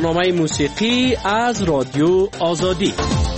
برنامه موسیقی از رادیو آزادی.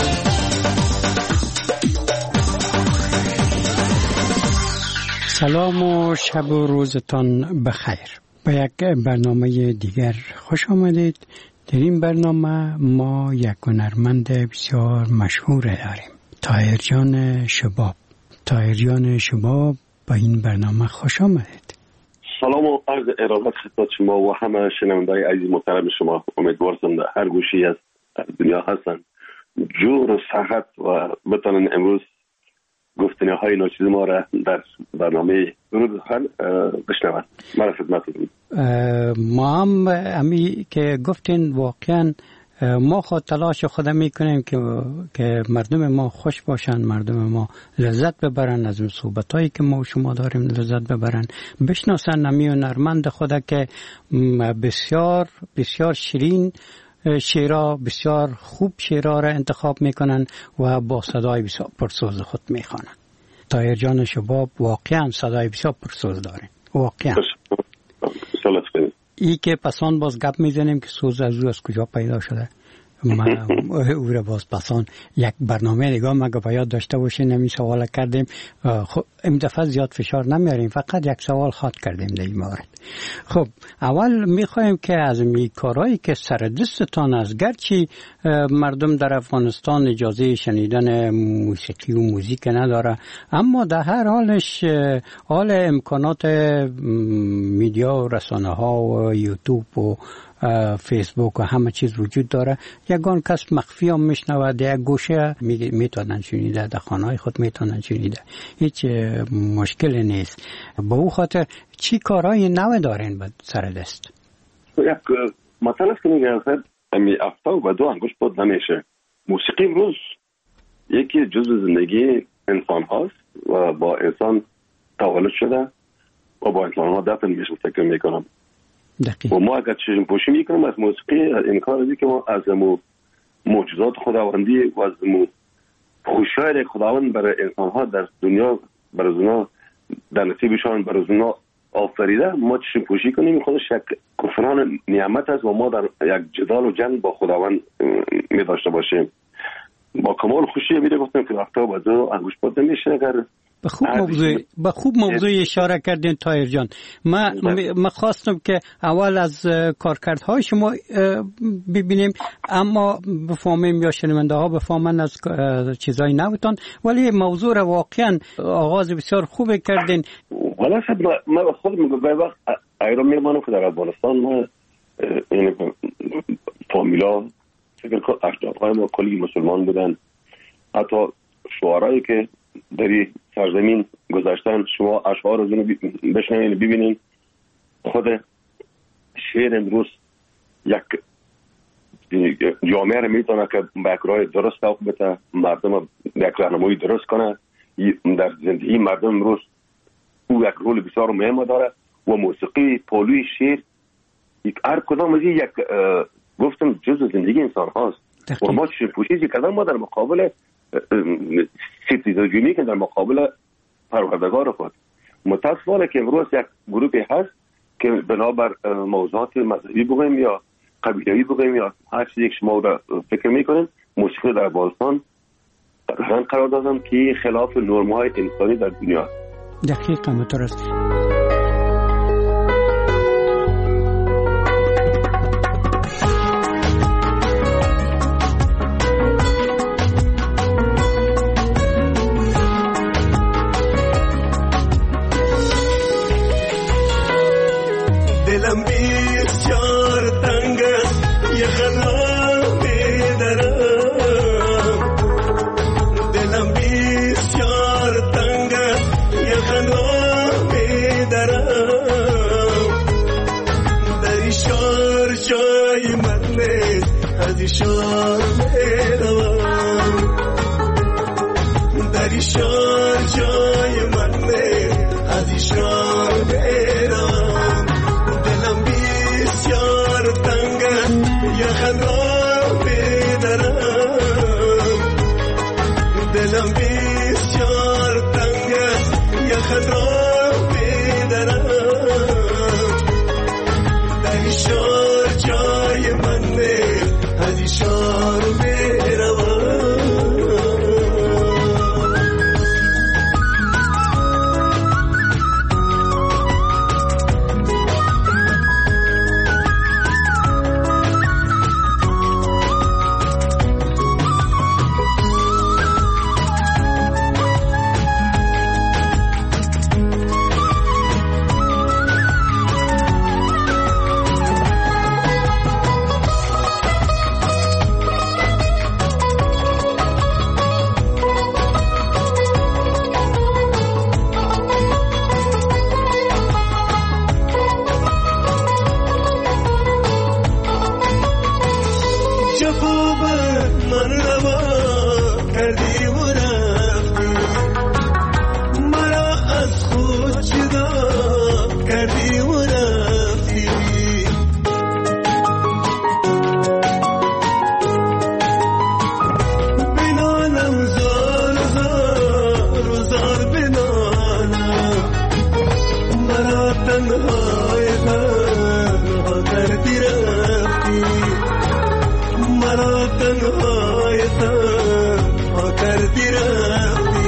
سلام و شب و روزتان بخیر. به یک برنامه دیگر خوش آمدید. در این برنامه ما یک هنرمند بسیار مشهور داریم، طاهر جان شباب. طاهر جان شباب به این برنامه خوش آمدید. سلام و عرض ارادت خدمت شما و همه شنونده‌های عزیز محترم شما. امیدوارم در هر گوشی از دنیا هستن جور و صحت و بتونن امروز گفتنی‌های ناچیز ما را در برنامه روز حل بشنوند. من خدمتتون. ما هم امی که گفتین واقعا ما خود تلاش خود میکنیم که مردم ما خوش باشن، مردم ما لذت ببرن از اون صحبتایی که ما و شما داریم، لذت ببرن، بشناسن امی هنرمند خدا که بسیار بسیار شیرین شعرها، بسیار خوب شعرها را انتخاب میکنن و با صدای بسیار پرسوز خود میخوانن. طاهر جان شباب واقعا صدای بسیار پرسوز داره. واقعا ای که پسان باز گپ میزنیم که سوز از کجا پیدا شده. من او را باز پسان یک برنامه دیگه مگه باید داشته باشین. نمی سوال کردیم، این دفعه زیاد فشار نمیاریم، فقط یک سوال خاط کردیم در این مورد. خب اول میخوایم که از می کارهایی که سر دستتان است، گرچه مردم در افغانستان اجازه شنیدن موسیقی و موزیک نداره، اما در هر حالش حال امکانات میدیا و رسانه ها و یوتیوب و فیسبوک و همه چیز وجود داره. یگان کس مخفی هم میشنود، یک گوشه میتونن شنیده، در خانه خود میتونن شنیده، هیچ مشکلی نیست. با او خاطر چی کارهای نو دارین به سر دست؟ یک مطلب که میگه امی افتا و دو انگوش بود نمیشه. موسیقی امروز یکی جزء زندگی انسان هاست و با انسان تولد شده و با انسان ها دفن میشه. فکر میکنم و ما اگر چشم پوشی میکنیم از موسیقی، این کار ازی که ما از معجزات خداوندی و از خوشایند خداوند برای انسان ها در دنیا برای اونا در نصیبشان برای اونا آفریده، ما چشم پوشی کنیم خودش یک کفران نعمت است و ما در یک جدال و جنگ با خداوند می داشته باشیم. با کمال خوشی میده گفتم که وقتا با دو انگوش بود نمیشه. اگر به خوب موضوع اشاره کردین طاهر جان. من خواستم که اول از کارکردهای شما ببینیم، اما بفهمیم یا شنونده ها بفهمن از چیزای نوتان، ولی موضوع را واقعا آغاز بسیار خوب کردین. والا من خود میگم به وقت ایران میمانم که در افغانستان ما این فامیلا فکر کنم اجدادهای ما کلی مسلمان بودن. حتی شعرهایی که در سرزمین گذاشتن، شما اشعار از اونو بشنوین ببینین. خود شعر امروز یک جامعه را میتونه که به یک راه درست سوق بده، مردم به یک راهنمایی درست کنه در زندگی مردم. امروز او یک رول بسیار مهم داره و موسیقی پولوی شعر هر کدام از یک گفتم جزء زندگی انسان هاست و ما چه پوشیزی کردن ما در مقابل سیتیزنی که در مقابل پروردگار خود. متاسفانه که امروز یک گروهی هست که بنابر موضوعات مذهبی بگویم یا قبیله‌ای بگویم یا هر چیزی که شما را فکر میکنین، موسیقی در افغانستان قرار دادن که خلاف نرم‌های انسانی در دنیا. دقیقاً درست. Jai Mande کردی و رفتی بنانم زار زار و زار بنانم مرا تنهای تنها کردی رفتی مرا تنهای تنها کردی رفتی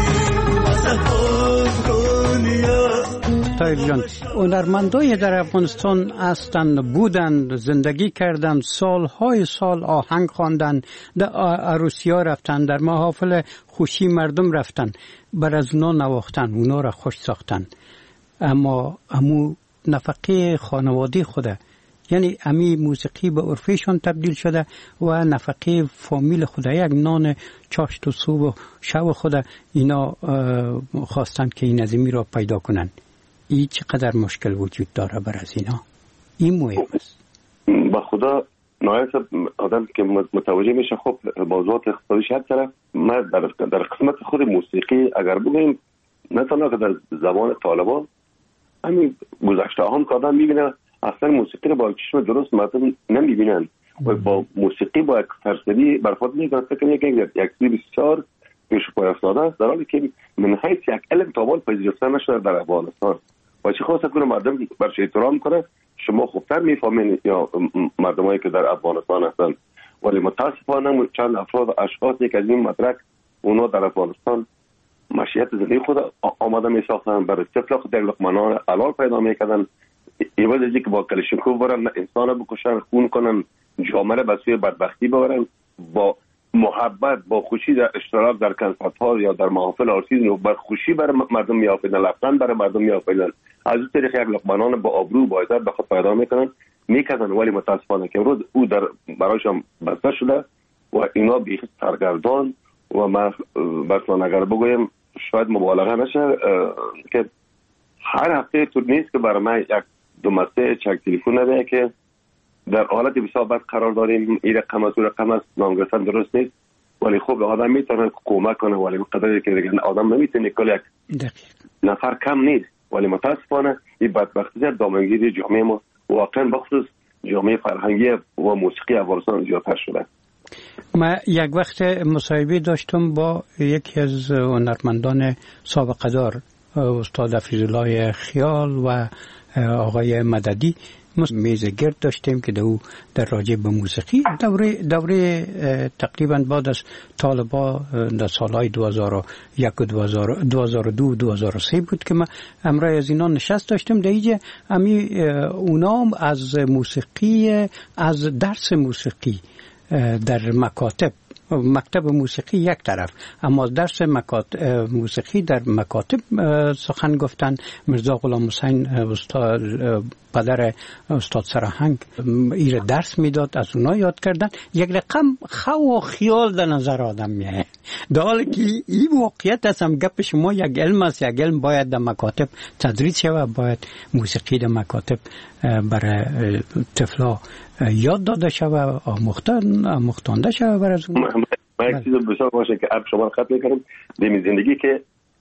طاهر جان، هنرمندای در افغانستان هستند، بودند، زندگی کردند، سالهای سال آهنگ خواندند، در عروسی‌ها رفتند، در محافل خوشی مردم رفتند، بر از اونا نواختند، اونا را خوش ساختند. اما امو نفقه خانواده خوده، یعنی امی موسیقی به عرفشان تبدیل شده و نفقه فامیل خوده، یک نان چاشت و صبح و شب خوده اینا خواستند که این ازمی را پیدا کنند. این چقدر مشکل وجود داره بر از اینا؟ این مهم است. با خدا نهایت آدم که متوجه میشه خب موضوعات اقتصادی هر طرف. ما در قسمت خود موسیقی اگر بگیم نه تنها که در زبان طالبان، همین گذشته هم که آدم میبینه اصلا موسیقی رو با چشم درست مردم نمیبینن و با موسیقی با یک فرسوی برخورد میکنن. فکر میکنن یک چیز بسیار پیش پای افتاده است، در حالی که من حیث یک علم تابان پذیرفته نشده در افغانستان. و چه خواست کنه مردم برش احترام کنه، شما خوبتر میفهمین یا مردمایی که در افغانستان هستن. ولی متاسفانه چند افراد و اشخاصی که از این مدرک اونا در افغانستان مشیت زندگی خود آماده میساختن، برای طفل خود یک لقمه حلال پیدا میکردن، ایواز از که با کلشنکوف برن انسان بکشن، خون کنن، جامعه به سوی بدبختی ببرن، با محبت با خوشی در اشتراک در کنسرت‌ها یا در محافل آرتیز با خوشی برای مردم میآفریدن، لبخند برای مردم میآفریدن، از این طریق یک لقمه نان با آبرو با عزت به خود پیدا میکنن. ولی متاسفانه که امروز او در برایشان بسته شده و اینا بیخی سرگردان و من براتون اگر بگویم شاید مبالغه نشه که هر هفته تو نیست که برای من یک دو مسیج یک تلفن نده که در حالت بسیار بد قرار داریم، این رقم است، اون رقم است، نام گرفتن درست نیست. ولی خب آدم میتونه کمک کنه، ولی قدری که دیگه آدم نمیتونه کل یک نفر کم نیست. ولی متاسفانه این بدبختی در دامنگیری جامعه ما واقعا بخصوص جامعه فرهنگی و موسیقی افغانستان زیادتر شده. ما یک وقت مصاحبه داشتم با یکی از هنرمندان سابقه دار، استاد حفیظالله خیال و آقای مددی. میز گرد داشتیم که در راجع به موسیقی دوره تقریبا بعد از طالبا در سالهای 2001 و 2002 2003 بود که ما امرای از اینا نشست داشتیم. در اینجا اونا از موسیقی، از درس موسیقی در مکتب موسیقی یک طرف، اما درس موسیقی در مکاتب سخن گفتن. مرزا غلام حسین استاد پدر استاد سرهنگ ایره درس میداد، از اونا یاد کردن. یک رقم خو و خیال در نظر آدم میه، در حالی که این واقعیت است. هم گپ شما یک علم است، یک علم باید در مکاتب تدریس شود، باید موسیقی در مکاتب برای طفلا یاد داده شود، آموختانده شود برای از اون. من یک چیز بسیار باشه که شما خط میکنم در زندگی که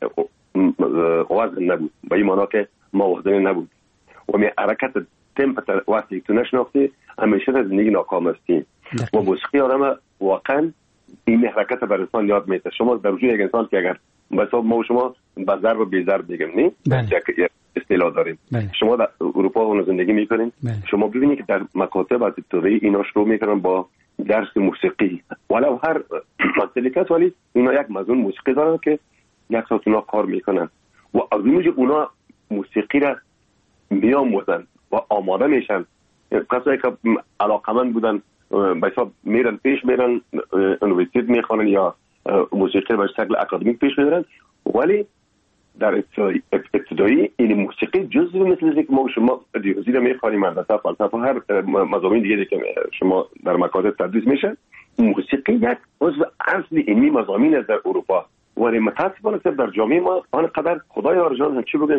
وزن نبود، با این معنا که ما وزنی نبود و می حرکت تمپتر وقتی تو نشناختی همیشه در زندگی ناکام هستی. و موسیقی آدم واقعا این حرکت بر انسان یاد میده. شما در وجود یک انسان که اگر مثلا ما و شما با ضرب و بی ضرب بگیم نه یک اصطلاح داریم. شما در اروپا اون زندگی میکنین، شما ببینید که در مکاتب از ابتدایی اینا شروع میکنن با درس موسیقی، ولو هر مملکت، ولی اینا یک مضمون موسیقی دارن که یک ساعت اونا کار میکنن و از اونجا اونا موسیقی را میآموزن و آماده میشن. کسایی که علاقمند بودن به حساب میرن پیش میرن یونیورسیته میخوانن یا موسیقی به شکل اکادمیک پیش میرن. ولی در ابتدایی این موسیقی جزو مثل که ما شما ریاضی رو میخوانیم، هندسه، فلسفه، هر مضامین دیگه که شما در مکاتب تدریس میشه، موسیقی یک عضو اصلی اینی مضامین است در اروپا. ولی متاسفانه در جامعه ما آنقدر خدای آرجان چی بگیم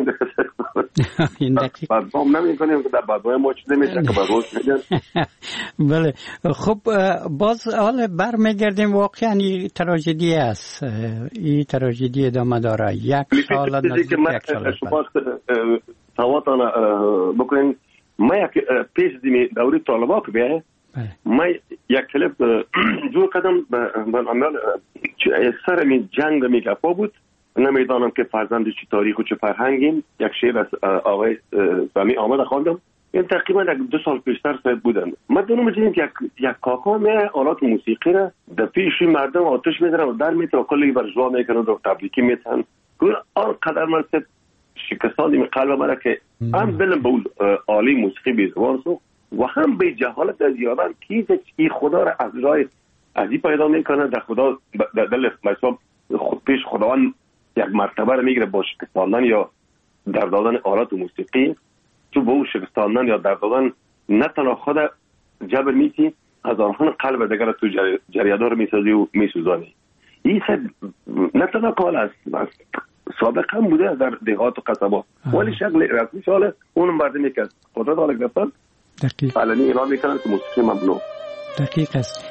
بعد هم نمی‌کنیم که در بعدهای ما چیزی میشه که بعد روش میگن. بله خب باز حالا برمیگردیم. واقعا این تراژدی است، این تراژدی ادامه داره. یک سال سواتان بکنین. ما یک پیش دیمی دوری طالبا که بیایه ما یک کلیپ جور کردم به عمل سر می جنگ می گفا بود. نمیدانم که فرزند چه تاریخ و چه فرهنگیم. یک شعر از آقای سامی آمد خواندم. این تقریبا 2 سال پیشتر صاحب بودن. ما دونم دیدیم که یک کاکا می آلات موسیقی را در پیش مردم آتش میزنه و در میتره کلی برجوا میکنه و تبریکی میتن. آن قدر من شکستان قلب مرا که هم دلم به عالی موسیقی بیزبان سو و هم به جهالت از یادم که خدا را از رای عجیب پیدا میکنه. در خدا در دل مثلا پیش خداوند یک مرتبه را میگیره با شکستاندن یا در دادن آلات موسیقی. تو با او شکستاندن یا در دادن نه تنها خود جبر میتی از آنها قلب دیگر تو جریادار میسازی و میسوزانی. این نه تنها کال است سابق هم بوده در دهات و قصبات ولی شکل رسمی شاله اون مردمی که خدا داره گفتن علنی اعلام میکنن که موسیقی ممنوع. دقیق است.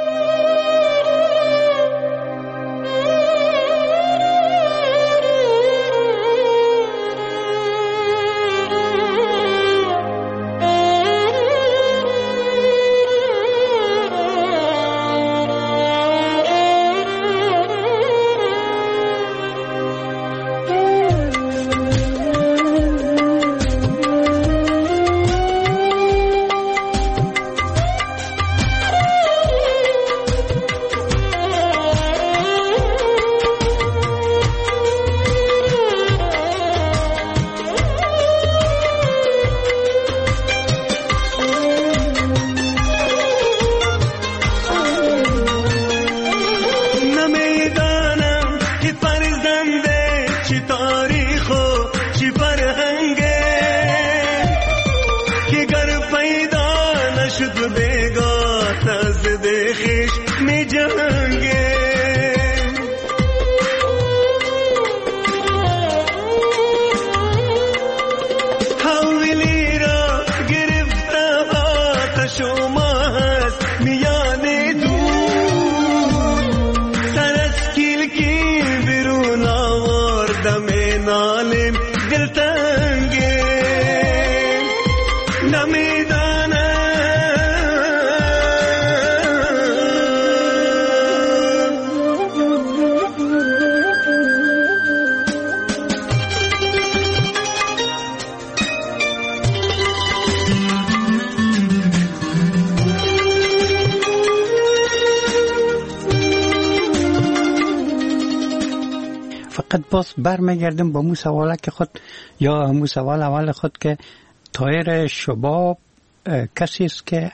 باز برمیگردم با مو سواله که خود یا مو سوال اول خود که طاهر شباب کسی است که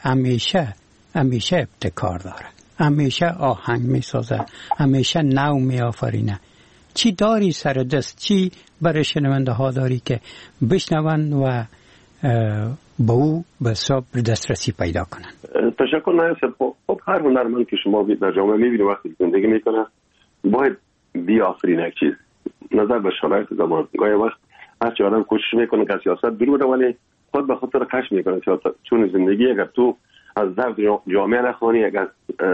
همیشه ابتکار داره، همیشه آهنگ میسازه، همیشه نو میآفرینه. چی داری سر دست؟ چی برای شنونده ها داری که بشنون و با او به حساب دسترسی پیدا کنن؟ تشکر نایب. خب هر هنرمند که شما در جامعه میبینید وقتی زندگی میکنه باید بیافرینه چیز نظر به شرایط زمان. گاهی وقت هرچی آدم کوشش میکنه که سیاست دور بره ولی خود به خاطر کش میکنه چون زندگی اگر تو از درد جامعه نخوانی، اگر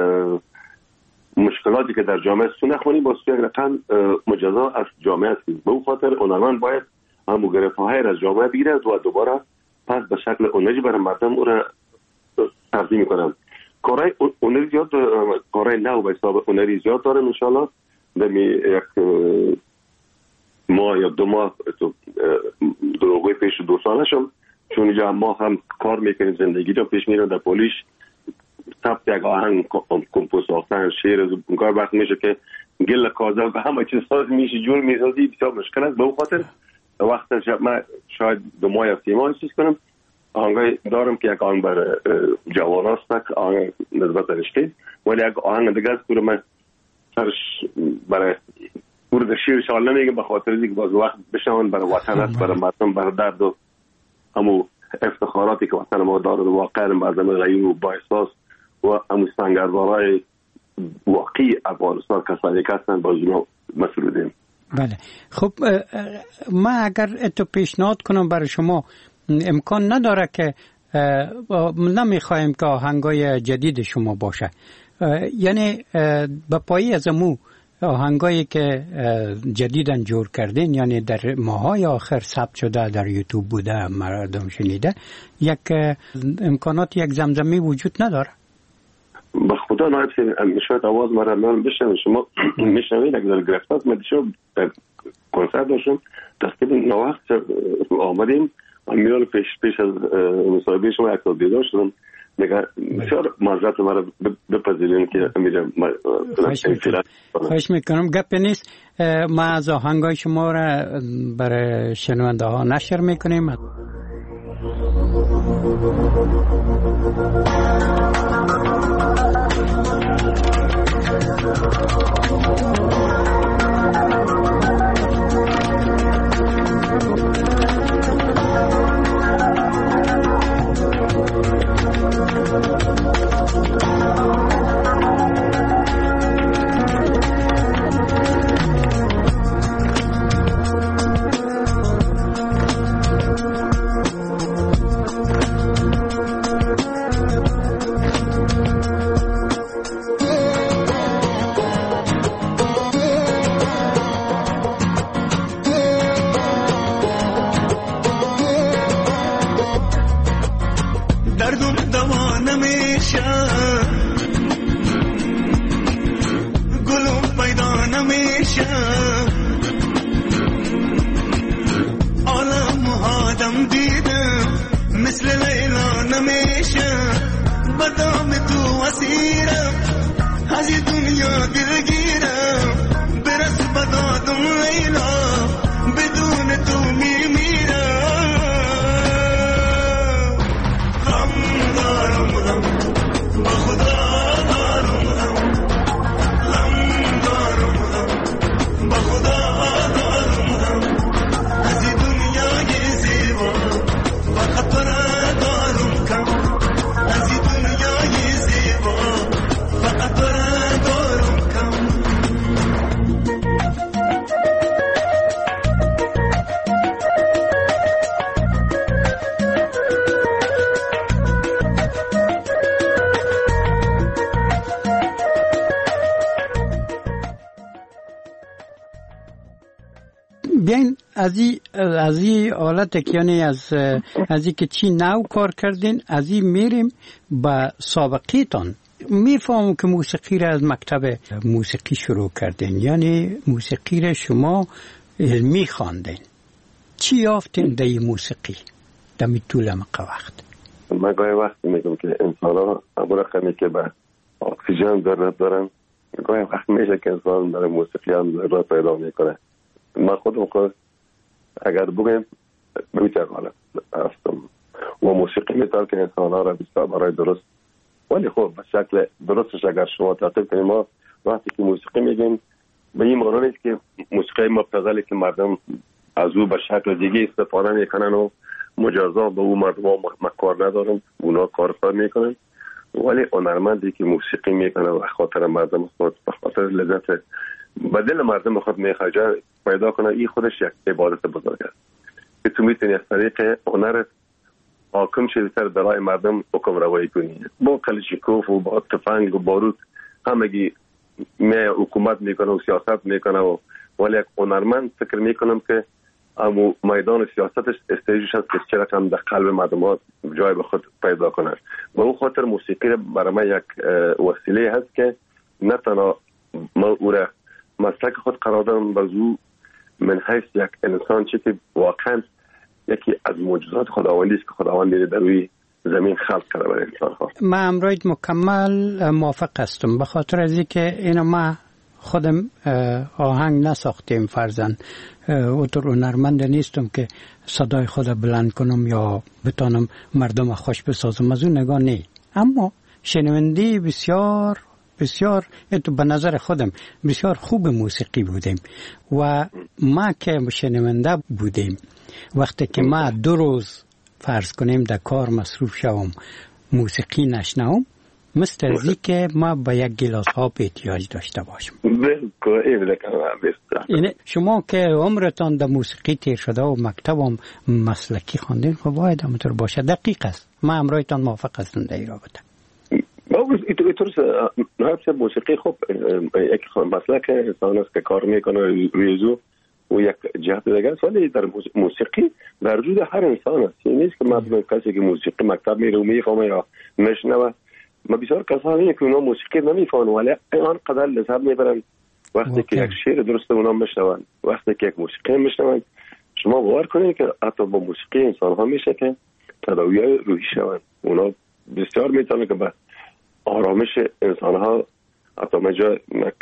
مشکلاتی که در جامعه تو نخوانی با سوی رقم مجزا از جامعه است. به اون خاطر هنرمند باید همو گرفت‌های از جامعه بگیره و دوباره پس به شکل اونجی برای مردم اون را تقدیم میکنن. کارهای هنری زیاد، کارهای نو به حساب هنری زیاد دارن. انشالله در یک ماه یا 2 ماه دروغوی پیش 2 ساله شم چون اینجا ما هم کار میکنیم، زندگی رو پیش میرم در پولیش ثبت یک آهنگ کمپوز ساختن شعر از اونگاه وقت میشه که گل کازل به همه چیز ساز میشه جور میسازی بسیار مشکل است. به اون خاطر وقت من شاید 2 ماه یا 3 ماه چیز کنم آهنگای دارم که یک آهنگ برای جوان هست که آهنگ نسبت رشته ولی یک آهنگ دیگه است که من سرش برای در شیر شال نمیگم به خاطر اینکه باز وقت بشون برای وطن است، برای مردم، برای درد و همو افتخاراتی که وطن ما داره واقعا مردم غیر و با احساس و همو سنگربارای واقعی افغانستان کسانی که هستن باز ما مسئولیم. بله خب ما اگر اتو پیشنهاد کنم برای شما امکان نداره که نمیخوایم که آهنگای جدید شما باشه، یعنی به پایی از امو آهنگایی که جدیداً جور کردین، یعنی در ماهای آخر ثبت شده در یوتیوب بوده مردم شنیده، یک امکانات یک زمزمه وجود نداره؟ به خدا نایب شاید آواز مرا من بشنوید، شما میشنوید اگر گرفتات من دیشب در کنسرت داشتم تقریبا نوقت آمدیم میال پیش از مصاحبه شما یک دیدار شدم، میگه بسیار معذرت مرا بپذیرین که امیرم خواهش میکنم. گپ نیست، ما از آهنگای شما را برای شنونده ها نشر میکنیم. بیاین از این حالت که یعنی از این که چی نو کار کردین از این میریم با سابقیتان. میفهمم که موسیقی را از مکتب موسیقی شروع کردین، یعنی موسیقی را شما علمی خواندین. چی یافتین در این موسیقی در طول وقت؟ من گاهی وقت میگم که انسان ها همون رقمی که به اکسیژن ضرورت دارن، گاهی وقت میشه که انسان در موسیقی هم ضرورت پیدا میکنه. من خودم خود اگر بگم بیتر حالت هستم و موسیقی میتونه که انسان ها را بسیار برای درست، ولی خب به شکل درستش اگر شما تعقیب کنیم، ما وقتی که موسیقی میگیم به این معنی نیست که موسیقی مبتذلی که مردم از او به شکل دیگه استفاده میکنن و مجازا به او مردم کار ندارن، اونا کار میکنن، ولی هنرمندی که موسیقی میکنه و خاطر مردم خود به خاطر لذت به دل مردم خود میخواجه پیدا کنه، این خودش یک عبادت بزرگ است که تو میتونی از طریق هنر حاکم شدی سر برای مردم حکم روایی کنی. با کلشیکوف و با تفنگ و بارود همگی حکومت میکنه و سیاست میکنه و ولی یک هنرمند فکر میکنم که اما میدان سیاستش استیجش هست که چه رقم در قلب مردم ها جای به خود پیدا کنه. و اون خاطر موسیقی برای من یک وسیله هست که نه تنها ما او را مسلک خود قرار دارم بزو من حیث یک انسان چی که واقعا یکی از معجزات خداوندی است که خداوند در روی زمین خلق کرده برای انسان ها. من امروز مکمل موافق هستم، به خاطر از اینکه اینو ما خودم آهنگ نساختیم، فرزن اوتر هنرمند نیستم که صدای خود بلند کنم یا بتانم مردم خوش بسازم، از اون نگاه نی. اما شنوندی بسیار بسیار به نظر خودم بسیار خوب موسیقی بودیم و ما که شنونده بودیم وقتی که ما 2 روز فرض کنیم در کار مصروف شوم موسیقی نشنوم، مثل ازی که ما با یک گلاس آب احتیاج داشته باشم. یعنی شما که عمرتان در موسیقی تیر شده و مکتبم مسلکی خواندین، خب باید همونطور باشه. دقیق است. ما امرایتان موافق هستم در این رابطه. اینطور نهایت موسیقی خب یک مسئله که انسان است که کار میکنه ریزو و یک جهت دیگه است، ولی در موسیقی در وجود هر انسان است. این نیست که مثلا کسی که موسیقی مکتب میره و میفهمه یا میشنوه. ما بسیار کسانی که اونا موسیقی نمیفهمن ولی آنقدر لذت میبرن وقتی که یک شعر درست اونا میشنون، وقتی که یک موسیقی میشنون. شما باور کنید که حتی با موسیقی انسان ها میشه که تداوی روحی شون. اونا بسیار میتونه که به آرامش انسان ها. حتی من جا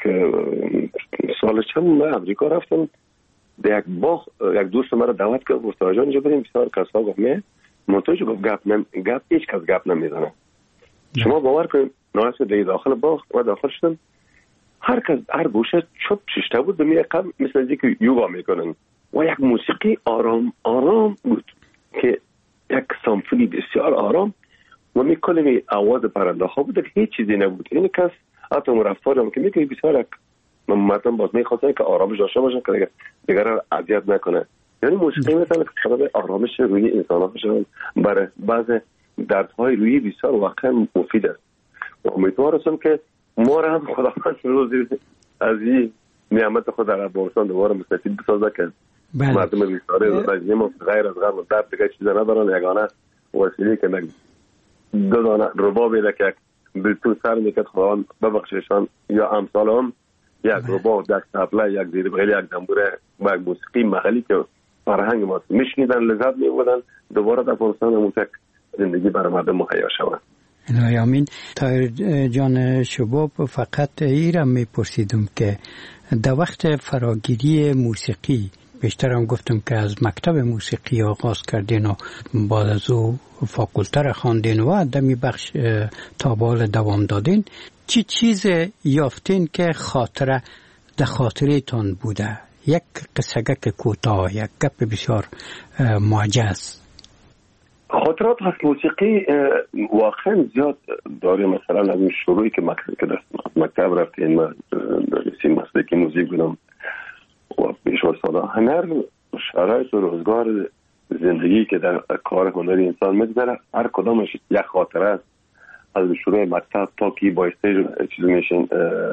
سال چند من امریکا رفتم، در یک باغ یک دوست مرا دعوت کرد گفت آجان اینجا بریم. بسیار کسا گفت نه منتوش گفت گپ هیچ کس گپ نمیزنه. شما باور کنید نایست دیگه داخل باغ و داخل شدم، هر کس هر گوشه چوب ششته بود به قبل مثل اینکه که یوگا میکنن و یک موسیقی آرام آرام بود که یک سامفونی بسیار آرام و میکنه آواز پرنده ها بود که هیچ چیزی نبود. این کس حتی رفتارم که میگه بسیار مردم باز میخواستن که آرامش داشته باشن که دیگر را اذیت نکنه. یعنی موسیقی میتونه که سبب آرامش روحی انسان ها بشه. برای بعض دردهای روحی بسیار واقعا مفید است و امیدوارم که ما را هم خداوند روزی از این نعمت خود در افغانستان دوباره مستفید بسازه که مردم بیچاره غیر از غرب درد دیگه چیز ندارن. یگانه وسیله که دو دانه رباب میده که بلتون سر میکرد خداوند ببخششان یا امثال هم یک رباب، یک طبله، یک زیر بغل، یک دنبوره و یک موسیقی محلی که فرهنگ ما میشنیدن لذت میبردن. دوباره در افغانستان هم یک زندگی برای مردم مهیا شود. الهی آمین. طاهر جان شباب فقط ایرم میپرسیدم که در وقت فراگیری موسیقی بیشتر هم گفتم که از مکتب موسیقی آغاز کردین و بعد از او فاکولته را خواندین و دمی بخش تا بال دوام دادین. چی چیز یافتین که خاطره در خاطرتان بوده؟ یک قصه‌گک کوتاه، یک گپ بسیار معجز. خاطرات از موسیقی واقعا زیاد داریم. مثلا از این شروعی که مکتب رفتیم، من رسیم مسلکی موزیک بودم و پیش و سالا هنر شرایط و روزگار زندگی که در کار هنری انسان میگذره هر کدامش یک خاطره است. از شروع مکتب تا که با استیج چیز میشین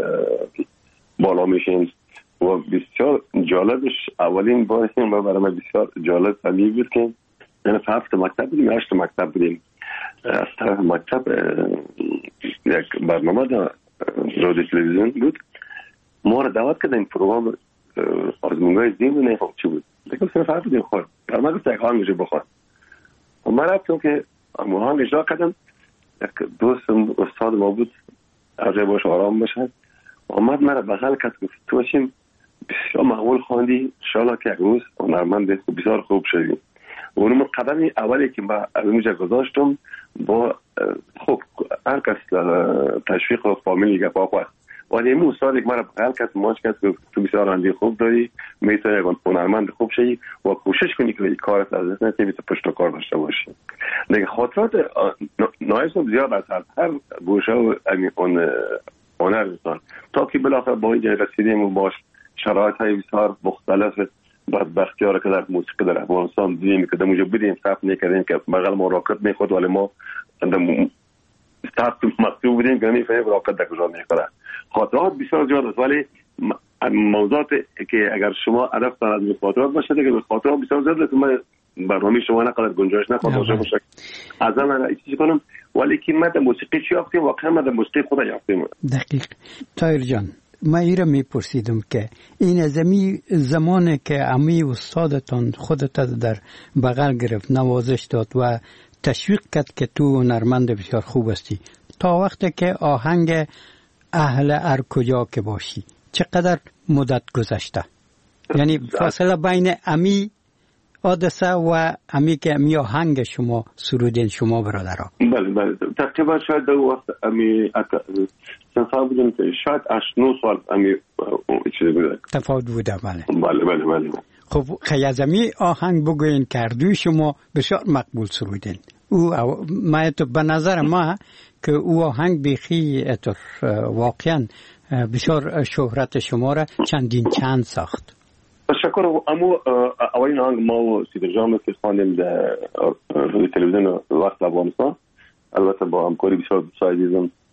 بالا میشین و بسیار جالبش اولین بار و برای من بسیار جالب فهمی بود که یعنی 7 مکتب بودیم، 8 مکتب بودیم. از طرف مکتب یک برنامه در رادیو تلویزیون بود، ما را دعوت کردن پروگرام آزمونگاه ذهن نفهم چی بود. دیگه صرف حرف بودیم خورد در من گفت یک آهنگش بخوان و من رفتم که آهنگ اجرا کردم. یک دوستم استاد ما بود عجب باش آرام باشه آمد مرا بغل کرد گفت تو باشیم بسیار معقول خواندی انشاءالله که یک روز هنرمند بسیار خوب شدی. و اونم قدمی اولی که من از اونجا گذاشتم با خب هر کس تشویق و فامیلی گفت آقا ولی این استادی که مرا بغل کرد ماش کرد تو بسیار رنجی خوب داری، میتونی یک هنرمند خوب شدی و کوشش کنی که کارت از دست نتی تو پشت کار داشته باشی. دیگه خاطرات نایسم زیاد از هر گوشه و اون هنر انسان تا که بالاخره با اینجا رسیدیم و باش شرایط های بسیار مختلف بدبختی ها را که در موسیقی در افغانستان دیدیم که در اونجا بودیم صف نکردیم که بغل ما راکت میخورد ولی ما صف مکتوب بودیم که نمیفهمیم راکت در کجا میخوره. خاطرات بسیار زیاد است ولی موضوعات که اگر شما هدف دارید از خاطرات باشه دیگه خاطرات بسیار زیاد است. من برنامه شما نقدر گنجایش نخواد باشه از من چیزی کنم ولی که من در موسیقی چی یافتیم واقعا من در موسیقی خود یافتیم. دقیق. طاهر جان من ایره میپرسیدم که این زمانی که امی استادتان خودت در بغل گرفت نوازش داد و تشویق کرد که تو هنرمند بسیار خوب هستی تا وقتی که آهنگ اهل هر کجا که باشی چقدر مدت گذشته؟ یعنی فاصله بین امی حادثه و امی که امی آهنگ شما سرودین شما برادرها؟ بله تقریبا شاید در وقت امی سنفا بودیم که شاید 8-9 سال امی چیزی بوده تفاوت بوده. بله خب خیلی امی آهنگ بگوین کردوی شما بسیار مقبول سرودین. او ما تو به نظر ما که او آهنگ بیخی واقعا بسیار شهرت شما را چند ساخت. تشکر. اما اولین آهنگ ما و سیدر جان که خواندیم در تلویزیون وقت افغانستان البته با همکاری بسیار دوست عزیزم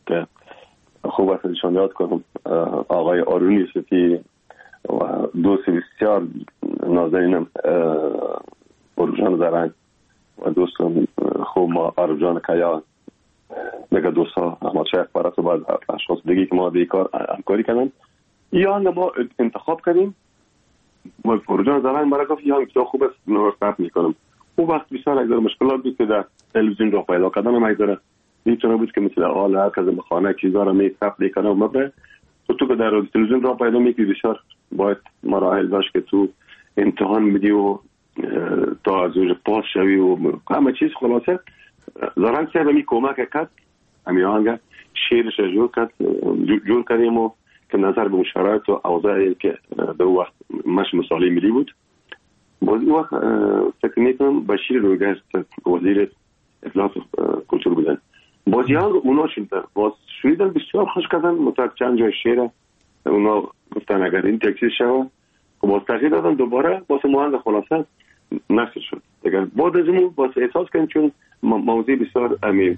که خوب است ایشان یاد کنم، آقای آرون یوسفی و دوست بسیار نازنینم بروجان زرنگ و دوستم خوب ما عربجان کیا دیگه دوستا احمد شیخ فرات و بعد اشخاص دیگه که ما بیکار همکاری کردن یا ما انتخاب کردیم و بروجان زرنگ مرا گفت یا بسیار خوب است نوستارت میکنم. اون وقت بسیار اگر مشکلات بود که در تلویزیون را پیدا کردن میذاره میتونه بود که مثل حال هر کس بخانه چیزا رو میثبت میکنه و مبره تو که در تلویزیون را پیدا میکنی بسیار باید مراحل داشت که تو امتحان میدی و تا از اونجا پاس شوی و همه چیز. خلاصه زرنگ صاحب می کمک کرد، همین آهنگ شعرش جور کردیم و که نظر به شرایط و اوضاعی که به وقت مش مثالی ملی بود. باز این وقت فکر میکنم بشیر رویگرد وزیر اطلاعات کلتور بودن. باز یه آهنگ اونا شنیدن، باز شنیدن بسیار خوش کردن، متوقع چند جای شعر اونا گفتن اگر این تکسیر شود که باز تغییر دادن دوباره باز آهنگ خلاصه نشر شد. اگر بعد از اون باز احساس کردیم چون موضوع بسیار امیر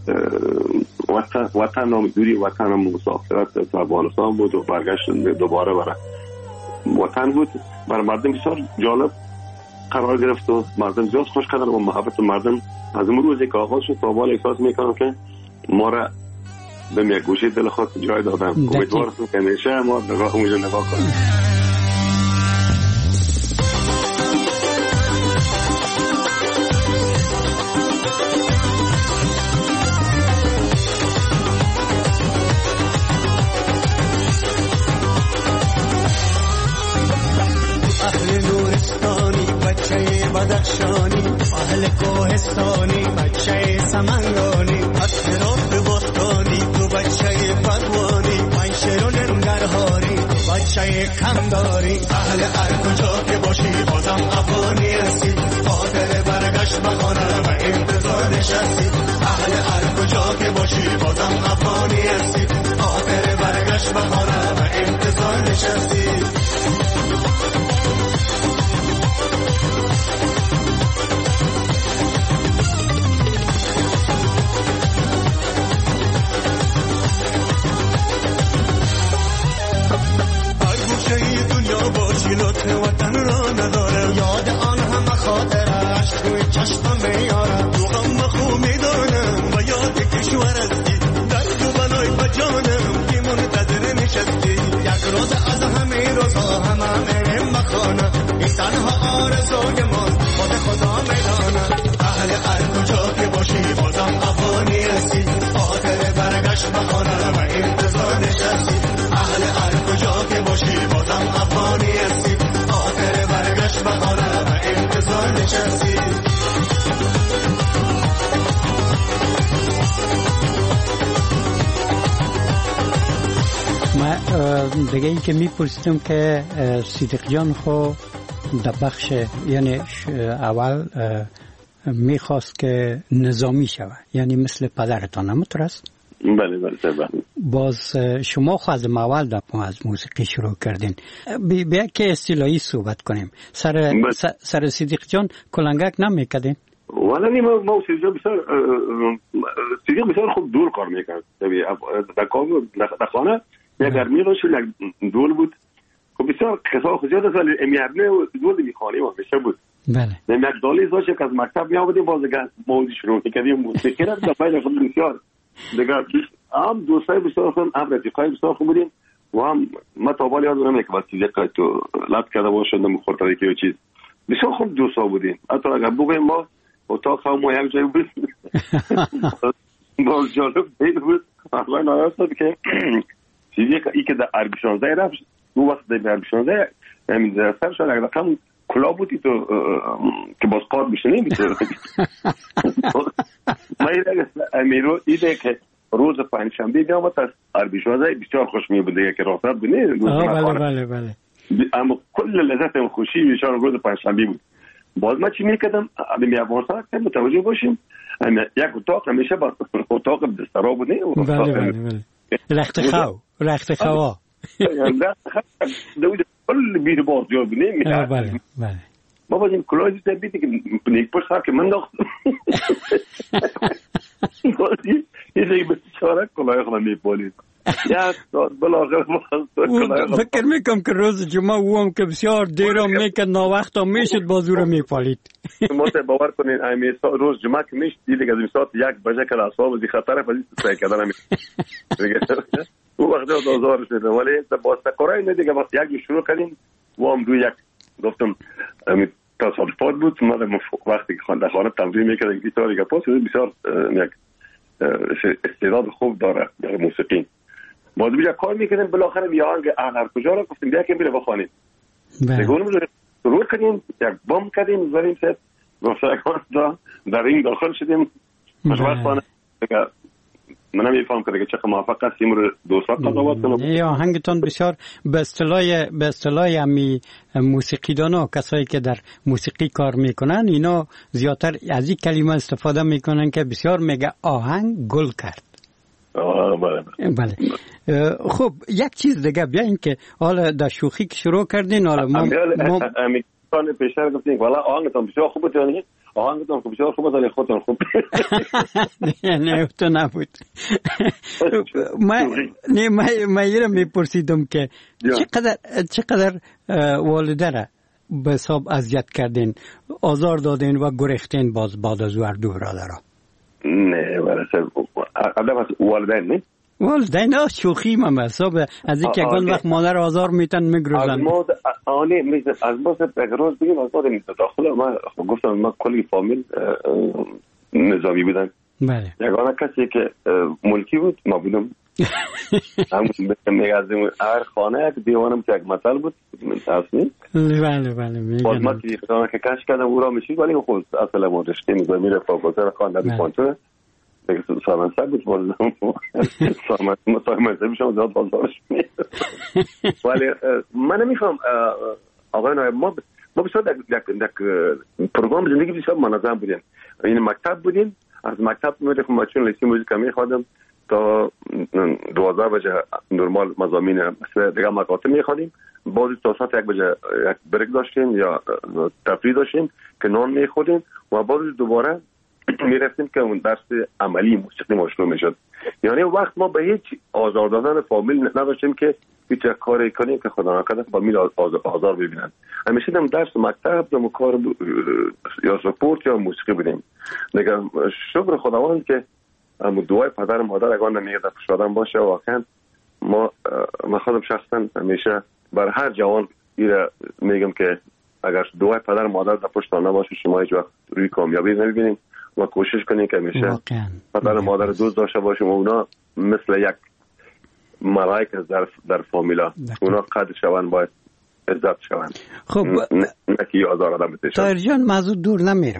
وطن نام دوری وطن هم مسافرت تا افغانستان بود و برگشت دوباره برای وطن بود، برای مردم بسیار جالب قرار گرفت و مردم زیاد خوش کردن و محبت مردم از اون روزی که آغاز شد تا بالا احساس میکنم که ما را به یک گوشه دل خود جای دادن. امیدوارم که همیشه ما اونجا نگاه کنیم. بدخشانی اهل کوهستانی بچه سمنگانی اطراف بستانی تو بچه بدوانی منشر و ننگرهاری بچه کمداری اهل هر کجا که باشی بازم افغانی هستی خاطر برگشت بخانه و انتظار نشستی اهل هر کجا که باشی بازم افغانی هستی خاطر برگشت بخانه و انتظار نشستی. لطف وطن را نداره یاد آن همه خاطرش روی چشمم میاره تو غم خوب میدانم و یاد کشور هستی در تو بلای بجانم که منتظر نشستی یک روز از همه روزها همه میرم بخانه این تنها آرزوی ما خود خدا میدانه اهل هر کجا که باشی بازم افغانی هستی خاطر برگشت بخانه و انتظار نشستی اهل هر کجا که باشی بازم افغانی هستی خاطر برگشت بخانه و انتظار نشستی. ما دیگه این که میپرسیدم که صدیق جان خو در بخش یعنی اول میخواست که نظامی شود یعنی مثل پدرتان همونطور است؟ بله بله. باز شما خو از اول از موسیقی شروع کردین. بیا که اصطلاحی صحبت کنیم. سر صدیق جان کلنگک نمیکردین؟ ولی ما صدیق بسیار خوب دور کار میکرد. در خانه یک گرمی داشت، یک دول بود که بسیار قصه خود زیاد است ولی امیرنه و دول میخوانی و همیشه بود. بله. یک دالی داشت که از مکتب میآمدیم باز موضوع شروع میکردیم موسیقی را در بین خود بسیار دیگه هم دوستای بسیار خوب هم رفیقای بسیار خوب بودیم و هم ما تا بالا یاد نمیاد که با صدیق تو لط کرده باشه نمیخورد که چیز بسیار خوب دوستا بودیم. حتی اگر بگویم ما اتاق ما یک جای بود باز جالب بود اصلا نایاست که صدیق ای که در عربی 16 رفت دو وقت در عربی 16 همین درستر شد اگر رقم کلا بودی تو که باز قاد میشه نمیشه ما امیرو ایده که روز پنجشنبه میامد از عربی 16 بسیار خوش میبوده که راست بونه بله اما کل لذت خوشی بیشتر روز پنجشنبه بود. باز ما چی میکردم می افغانستان که متوجه باشیم یک اتاق همیشه با اتاق دسترا بوده بله رخت خوا دود کل بیر باز جا بونه بله ما باز این کلازی تبیدی که نیک پشت سر که من داختم بیچاره کلاه خود میپالید. یک ساعت بالاخره فکر میکنم که روز جمعه اوام که بسیار دیرم میکرد ناوقت هم میشد بازو رو میپالید. ما باور کنین روز جمعه که میشد دیگه از این ساعت 1 بجه که اصحاب زی خطر فضیل سعی کردن او وقت دوزار شد ولی با استقرای نه دیگه یک شروع کردیم و هم یک گفتم تصادفات بود. ما وقتی که خانه تمرین میکردیم گیتار دیگه پاس بسیار یک استعداد خوب داره در موسیقی. ما دیگه کار میکنیم بالاخره بیا آهنگ هر کجا رو گفتیم بیا که میره بخوانیم. دیگه شروع کردیم یک بام کردیم زدیم ست گفتم در این داخل شدیم. خوشبختانه من نمیفهم که چقدر موفق هستیم رو دوستان قضاوت کنم. یا آهنگتون بسیار به اصطلاح امی موسیقیدانا کسایی که در موسیقی کار میکنن اینا زیادتر از این کلمه استفاده میکنن که بسیار میگه آهنگ گل کرد. بله. خب یک چیز دیگه بیاین که حالا در شوخی که شروع کردین حالا ما پیشتر گفتیم والا آهنگتون بسیار خوب بود یعنی آهنگتون خوب بسیار خوب بود ولی خودتون خوب نه تو نبود. من یه رو میپرسیدم که چقدر والده را به حساب اذیت کردین آزار دادین و گریختین باز بعد از هر دو برادرها؟ نه ولی آدم از والدین نه والدین شوخی من حساب از اینکه اگه وقت مادر آزار میتن میگروزن از ما از ما روز بگیم از ما داخل ما گفتم ما کلی فامیل نظامی بودن. بله. یگانه کسی که ملکی بود ما بودم. همون میگازیم هر خانه یک دیوانم که یک مثل بود اصلی. بله میگم. باز ما که کش کردم او را میشید ولی خود اصلا ما رشته نظامی را فاکولته خواندم بی‌پانچه. دیگه سامان سگ بود بازم سامان سگ شما زیاد بازدارش میاد. ولی من نمیخوام آقای نایب ما بسیار یک پروگرام زندگی بسیار منظم بودیم. این مکتب بودیم از مکتب میرفتم ماشین لیستی موزیک میخوادم تا 12 بجه نرمال مضامین دیگه مکاتب میخوادیم بعد تا ساعت 1 بجه یک بریک داشتیم یا تفریح داشتیم که نان میخوردیم و بعد دوباره میرفتیم که اون درس عملی موسیقی ما شروع میشد. یعنی وقت ما به هیچ آزار دادن فامیل نداشتیم که هیچ کاری کنیم که خدا نکنه فامیل آزار ببینن. همیشه دم درس مکتب دم کار یا سپورت یا موسیقی بودیم. دیگه شکر خداوند که دعای پدر مادر اگه نمیاد پشتادم باشه واقعا ما خودم شخصا همیشه بر هر جوان میگم که اگر دعای پدر مادر در پشت نباشه شما هیچ وقت روی کامیابی نمیبینیم و کوشش کنیم که همیشه پدر مادر دوست داشته باشیم و اونا مثل یک ملائکه در فامیلا اونا قدر شوند باید عزت شوند. خب نکی آزار آدم بتشن. طاهر جان موضوع دور نمیرم.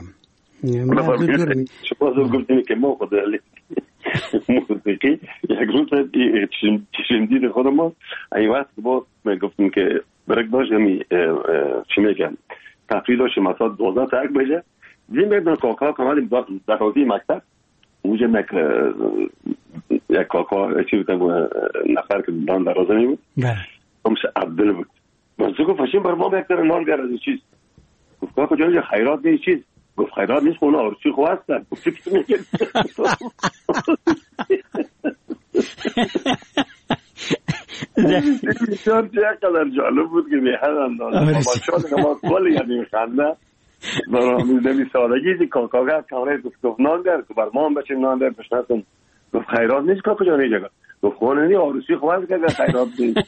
شما زور گفتیم که ما خود موسیقی یک روز چشمدید خود ما این وقت با گفتیم که برک داشت چی میگن تفریح داشتیم مثلا 12 تا 1 بجه زیم میدن کاکا کامالیم در حوزه مکتب اونجا یک کاکا چی بودن نفر که دان درازه میبود همش عبدال بود منزو گفت فشیم بر ما بکتر نان گر از چیز گفت کاکا جان خیرات نیست چیز گفت خیرات نیست خونه آرچی خواه هستن گفت چی میگن بسیار چقدر جالب بود که میهن اندازه باشان ما کلی یعنی خنده برای نمی سادگی دی کاکا کامره گفت نان در که بر ما هم بچیم نان در پشنتون گفت خیرات نیست کاکا جانی جگه گفت خونه نی آروسی خواه که خیرات نیست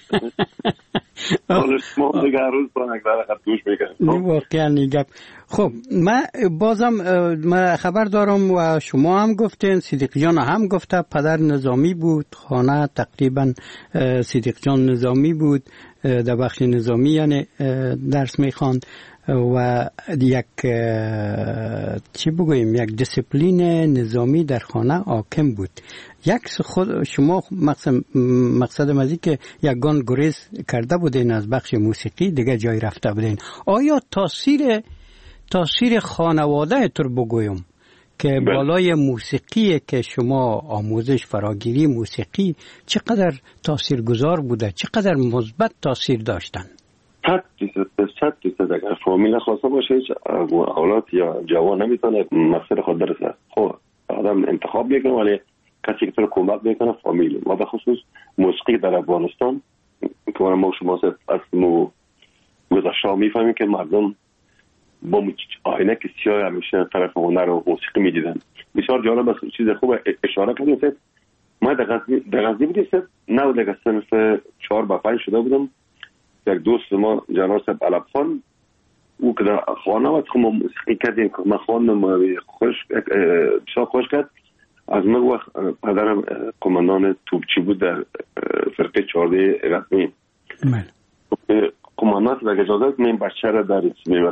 ما دیگه هر روز با نگذاره خط دوش بگرم واقعا نیگم. خب من بازم من خبر دارم و شما هم گفتین صدیق جان هم گفته پدر نظامی بود خانه تقریبا صدیق جان نظامی بود در بخش نظامی یعنی درس میخواند و یک چی بگویم یک دیسیپلین نظامی در خانه حاکم بود. یک خود شما مقصد مزی که یکگان گریز کرده بودین از بخش موسیقی دیگه جای رفته بودین. آیا تاثیر خانواده تر بگویم که بالای موسیقی که شما آموزش فراگیری موسیقی چقدر تاثیرگذار بوده چقدر مثبت تاثیر داشتن؟ 100% اگر فامیل خاصه باشه هیچ اولاد یا جوان نمیتونه مقصد خود برسه. خب آدم انتخاب میکنه ولی کسی که تو رو کمک میکنه فامیل و به خصوص موسیقی در افغانستان که ما شما از گذشته میفهمیم که مردم با عینک سیاه همیشه طرف هنر و موسیقی میدیدن. بسیار جالب است، چیز خوب اشاره کردید. ما در غزنی بودیم، نه دیگه صنف 4 با 5 شده بودم. یک دوست ما جناب صاحب علب خان او که در خانه وقت ما موسیقی کردیم که من خواندم بسیار خوش کرد. از من وقت پدرم قماندان توپچی بود در فرقه 14 غزنی. قماندان در اجازه من بچه را در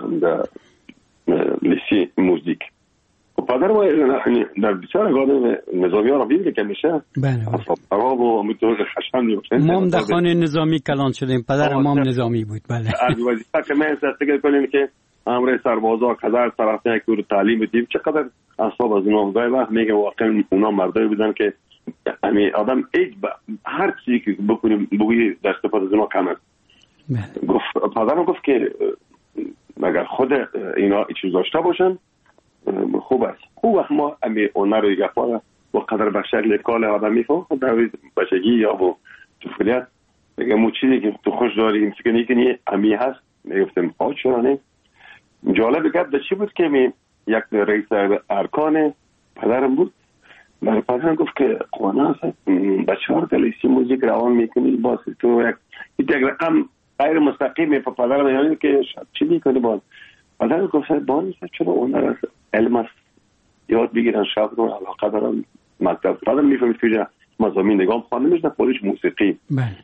لیسی موزیک و پدر ما در بسیار اگاه نظامی ها را بیدید که میشه عراب و امیتوز خشن میباشن. ما هم در خانه نظامی کلان شدیم، پدر ما هم نظامی بود. بله از وظیفه که من فکر کنیم که امر سربازا قدر طرفین که تعلیم بدیم چقدر اصحاب از اونا گاهی وقت میگه واقعا اونا مردایی بودن که آدم هر چیزی که بکنیم بگوی در استفاده از اونا کم است. پدرم گفت که اگر خود اینا چیز داشته باشن خوب است. خوب وقت ما امی اونها رو گفت و قدر به شکل کال آدم میفهم در بچگی یا با طفولیت میگه مو چیزی که تو خوش داری این سکنی که امی هست. میگفتم چرا نه. جالب گفت چی بود که یک رئیس ارکان پدرم بود. برای پدرم گفت که قوانا هست بچه ها رو کلیسی موزیک روان میکنی باز تو یک رقم غیر مستقیم په پدرم یعنی که چی میکنه باز پدرم گفت باز چرا اون را علم است یاد بگیرن شب رو علاقه دارن مکتب پدرم میفهمید که مضامین نگام خوانده میشن پولیش موسیقی.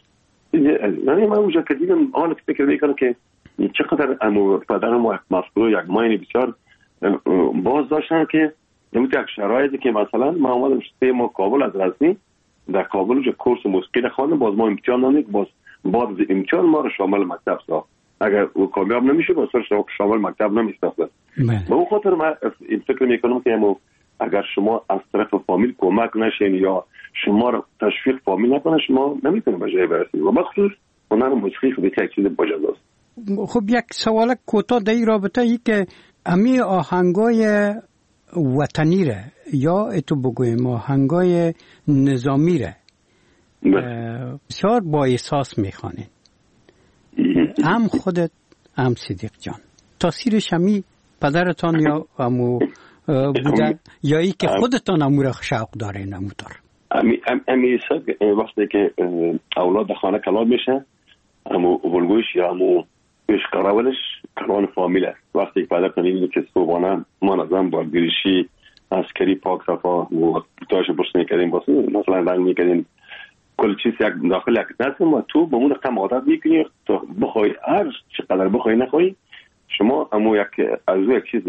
یعنی من اونجا که دیدم حالا فکر میکنم که چقدر پدرم و مفکور یک ماینی بسیار باز داشتن که نمیشه یک شرایطی که مثلا ما اومدم 3 ماه کابل از غزنی در کابل جو کورس موسیقی خواندم باز ما امتحان دادیم باز بعد از امتحان ما رو شامل مکتب ساخت. اگر او کامیاب نمیشه باز شامل مکتب نمیساخت. به اون خاطر من این فکر میکنم که اگر شما از طرف فامیل کمک نشین یا شما رو تشویق فامیل نکنه شما نمیتونید به جای برسید و بخصوص هنر موسیقی خود یک چیز باجاست. خب یک سوال کوتاه در این رابطه ای که امی آهنگای وطنی ره یا اتو بگویم آهنگای نظامی ره بسیار با احساس میخوانین هم خودت هم صدیق جان تاثیرش همی پدرتان یا امو بوده یا ای که خودتان امو را شوق دارین اموتار امی وقتی که اولاد در خانه کلان میشه امو ولگوش یا امو اشکار اولش کلان فامیل است. وقتی که پدر کنید که صبحانه ما نظام با گریشی عسکری پاک صفا و تاش برس میکردیم باسه مثلا رنگ میکردیم کل چیز یک داخل یک نسیم و تو به اون رقم عادت میکنی تو بخوای هر چقدر بخوای نخوای شما امو یک از یک چیز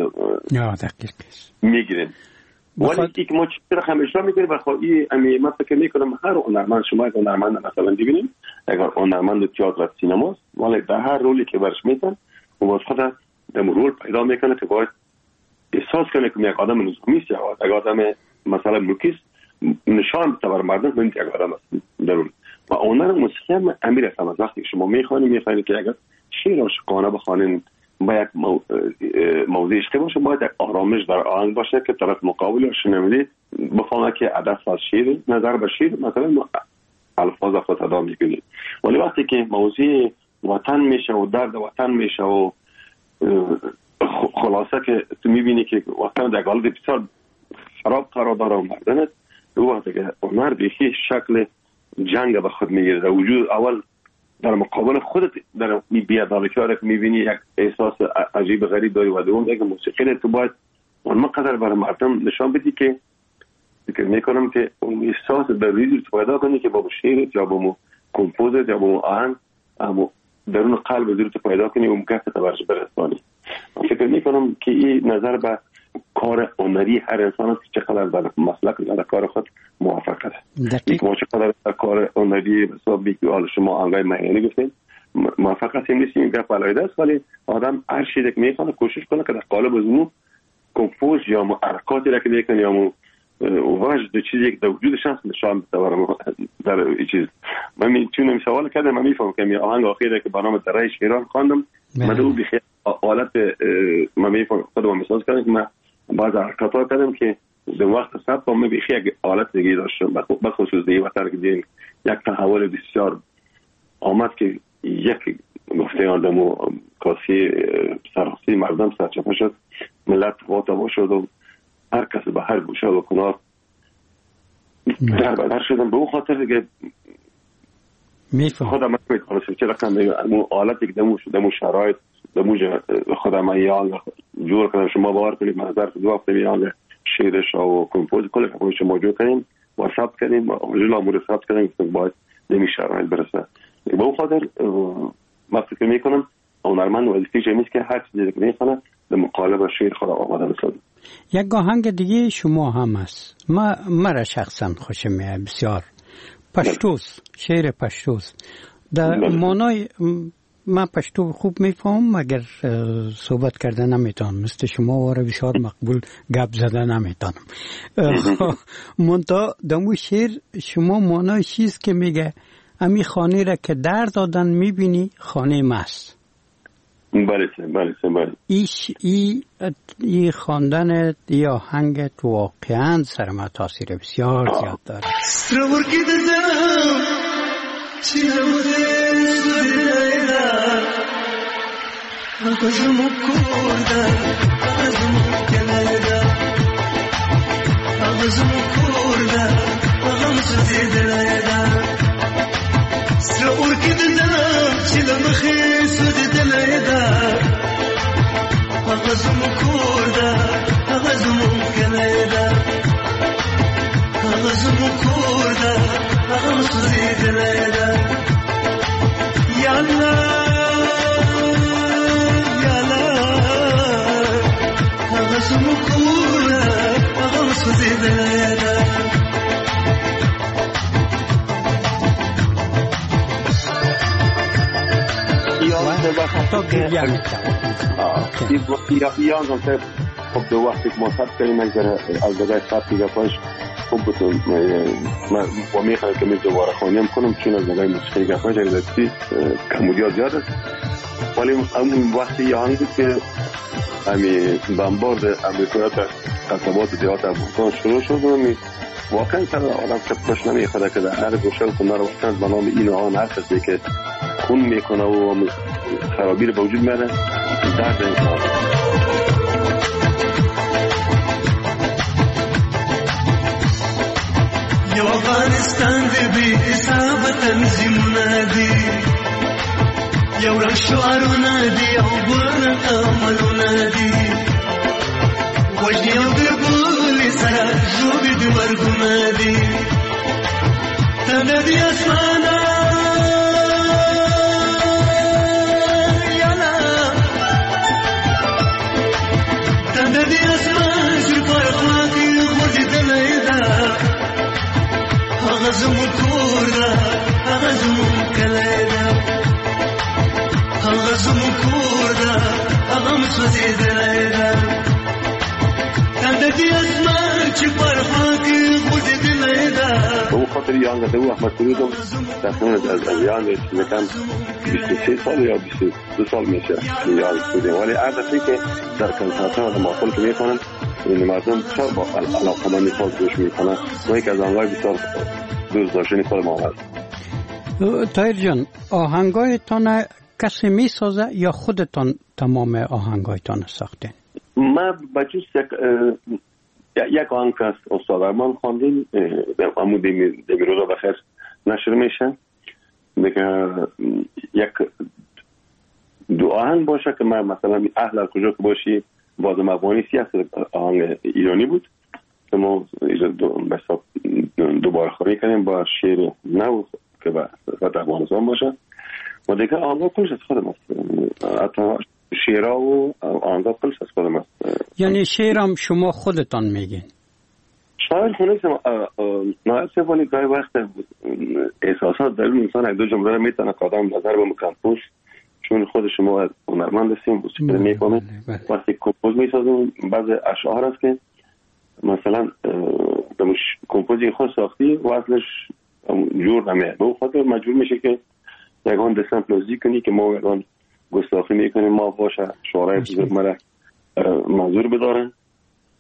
میگیرین ولی که ما چیز رقم اشرا میکنیم بخوایی امی من فکر میکنم هر هنرمند شما یک هنرمند مثلا ببینیم اگر هنرمند تئاتر سینماست ولی در هر رولی که برش میتن و باز خود در رول پیدا میکنه که باید احساس کنه که یک آدم نظامی است یا یک آدم مثلا ملکی نشان بر مردم ببینید یک آدم است درون و هنر موسیقی هم امیر است. از وقتی شما میخوانید که اگر شعر عاشقانه بخوانید با یک موضوع عشقی باشه باید یک آرامش در آهنگ باشه که طرف مقابل شنونده بفهمه که هدف از شعر نظر به شعر مثلا الفاظ خود ادا میکنید ولی وقتی که موضوع وطن میشه و درد وطن میشه و خلاصه که تو میبینی که وطن در حالت بسیار خراب قرار داره و مردنت او وقتی که هنر بیخی شکل جنگ به خود میگیره در وجود اول در مقابل خودت در بی‌عدالتی ها رو میبینی یک احساس عجیب غریب داری و دوم دیگه موسیقی تو باید اون قدر برای مردم نشان بدی که فکر میکنم که اون احساس در ریزی تو پیدا کنی که با شعر یا با کمپوزیت یا با آهنگ اما درون قلب زیر تو پیدا کنی و مکفت برش برسانی. فکر میکنم که این نظر به کار هنری هر انسان است که چقدر در مسلک در کار خود موفق است. یک ما چقدر در کار هنری حساب بگی حالا شما آنگاه مهینی گفتین موفق هستیم نیستیم گفت علایده است ولی آدم هر چیزی که میخوانه کوشش کنه که در قالب از اون کمپوز یا حرکاتی را که میکنه یا وجد چیزی که در وجودش هست نشان بده در این چیز. من میتونم سوال کردم من میفهم که می آهنگ آخری که برنامه درای شیران خواندم من دو بخیر حالت من میفهم خودم احساس کردم که من بعض حرکات کردم که در وقت ثبت ما بیخی یک حالت دیگه داشتم، بخصوص دیگه وقت که دیدیم یک تحول بسیار آمد که یک گفته آدمو کاسی سرخصی مردم سرچپه شد، ملت غاطبا شد و هر کس به هر گوشه و کنار در بدر شدن. به اون خاطر که خودم میتونستم چه رقم اون حالتی که دمو شرایط دمو خودم ایال جور کردم. شما باور کنید من ظرف 2 هفته ایال شعرش و کمپوز کل کارش موجود کردیم و ثبت کردیم و جلو امور ثبت کردیم که باید دمی شرایط برسه. به اون خاطر من فکر میکنم هنرمند وظیفه‌ش اینه که هر چیزی که میخونه به مقالب شعر خود آماده بسازه. یک آهنگ دیگه شما هم هست، مرا شخصا خوشم میاد بسیار، پشتوس، شعر پشتوس. در معنای من پشتو خوب میفهم مگر صحبت کرده نمیتونم، مثل شما واره بسیار مقبول گپ زده نمیتونم. منتها دمو شعر شما معنای چیز که میگه امی خانه را که در دادن میبینی خانه ماست. بله. ای خواندن یا آهنگت واقعا سر ما تاثیر بسیار زیاد داره. سرورکی دزم چی نبوده سویده آغازم کرده آغازم کنده آغازم کرده آغام سویده سرورکی دزم چی نبخی سویده آغازم کرده آغازم کنده آغازم کرده آغام سویده یالا آغازم کرده آغام سویده ایان هم خب دو وقتی که ما ثبت کردیم از بگاه ثبت دیگه پاش خوب بتون با میخواهیم که می دوباره خانیم کنم چون از بگاه موسیقی دیگه پاش اگزاتی کمودیا زیاد است. ولی اون وقتی ایان بود که همی بمبارد امریکایی تا قصبات دیات افغانستان شروع شد و واقعا سر آدم که پاش نمیخواد که در هر گوشه و کنار وقتاً به نام این آن هر کسی که خون میکنه و خرابی رو به وجود میاره درد انسان. یا افغانستان بی حساب تنظیمونه دی یو رنگ شعارونه دی یو بل عملونه دی وجدی یو دربولی سره ژوبې د مرګونه دی تنده دی اسمانه تندی اسمان شر پر خواکی خوردیدلی دا آغازم کور دا آغازم کلی دا آغازم کور دا آغام سوزیدلی دا تندی اسمان شر پر خواکی خوردیدلی دا. به خاطر یانگ دو احمد سرودم تقریبا از یانگ میکنم 23 سال یا 22 سال میشه یانگ سرودم. ولی عادتی که در کنسرت‌ها و محفل که میکنن این مردم بسیار با علاقه‌مندی خاص گوش میکنن و یک از آنهای بسیار دوست داشتنی خود ما هست. طاهر جان آهنگایتان کسی میسازه یا خودتان تمام آهنگایتان ساختین؟ ما بچوس یک آهنگ که استاد ارمان خواندیم امو دمیروزا بخیر نشر میشه دیگه یک دو آهنگ باشه که من مثلا اهل کجا که باشی بازم افغانی سیاست آهنگ ایرانی بود که ما دوباره خواهی کنیم با شعر نو که به افغانستان باشه و دیگه آهنگا کلش از خودم است، حتی شعرها و آهنگا کلش از خودم است. یعنی شعرم شما خودتان میگین؟ شاید خونیستم نایسته ولی گاهی وقت احساسات در انسان یک دو جمله رو میتونه قدم نظر به مکمپوش چون خود شما هنرمند هستیم موسیقی میکنیم وقتی کمپوز میسازیم بعض اشعار هست که مثلا کمپوزی خود ساختی وصلش جور نمیه به خاطر مجبور میشه که یکان دسمپلوزی کنی که ما یکان گستاخی میکنیم ما باشه شعرهای بزرگ مرا منظور بدارن